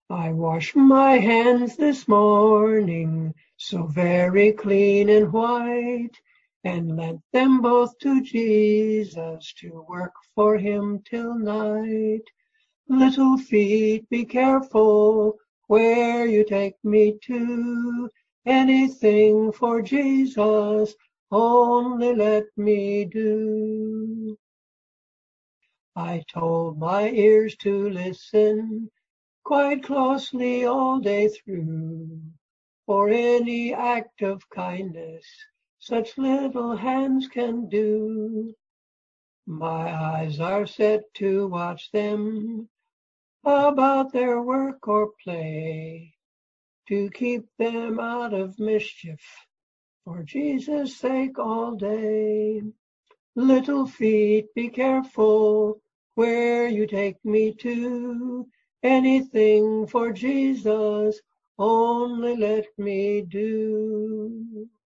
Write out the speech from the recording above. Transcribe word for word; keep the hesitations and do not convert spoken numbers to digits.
I wash my hands this morning, so very clean and white, and lent them both to Jesus to work for him till night. Little feet, be careful where you take me to. Anything for Jesus, only let me do. I told my ears to listen quite closely all day through, for any act of kindness such little hands can do. My eyes are set to watch them about their work or play, to keep them out of mischief, for Jesus' sake all day. Little feet, be careful where you take me to. Anything for Jesus, only let me do.